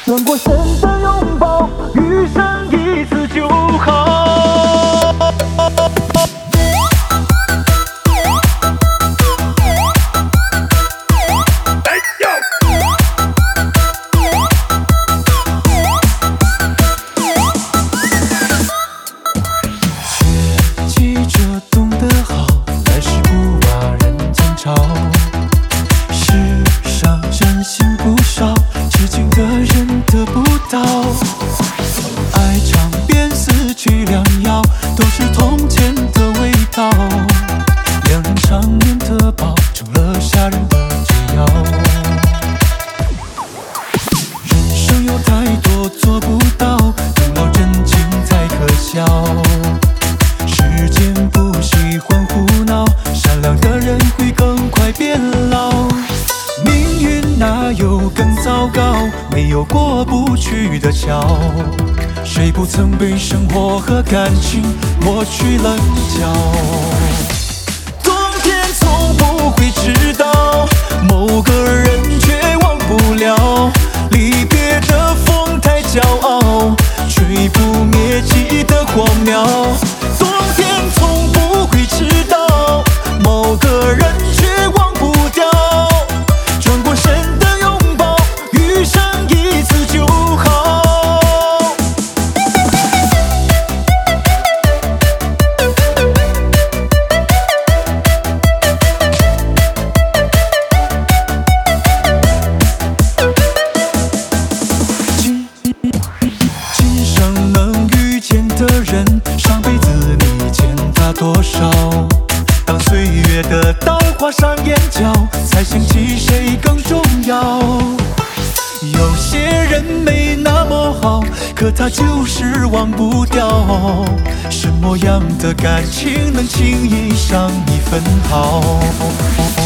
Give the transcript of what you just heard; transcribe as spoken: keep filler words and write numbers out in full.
转过身的拥抱，余生一次就好。 却记着懂得好，来时不瓦人间潮。世上真心不少，痴情的人得不到。爱长变四季良药，都是痛前的味道。两人长眠的抱，成了下人的解药。人生有太多做不到，用了真情才可笑。世间不喜欢胡闹，善良的人会更快变老。命运哪有更糟糕？没有过不去的桥。谁不曾被生活和感情磨去棱角？冬天从不会知道，某个人却忘不了。离别的风太骄傲，吹不灭记忆的荒谬。冬天从不会知道，某个人却忘不掉。转过身的拥抱，余生一次就好。今今生能遇见的人，上辈子你欠他多少？当岁月的刀划上眼角，才想起谁更重要。有些人没那么好，可他就是忘不掉。什么样的感情能轻易伤一分毫？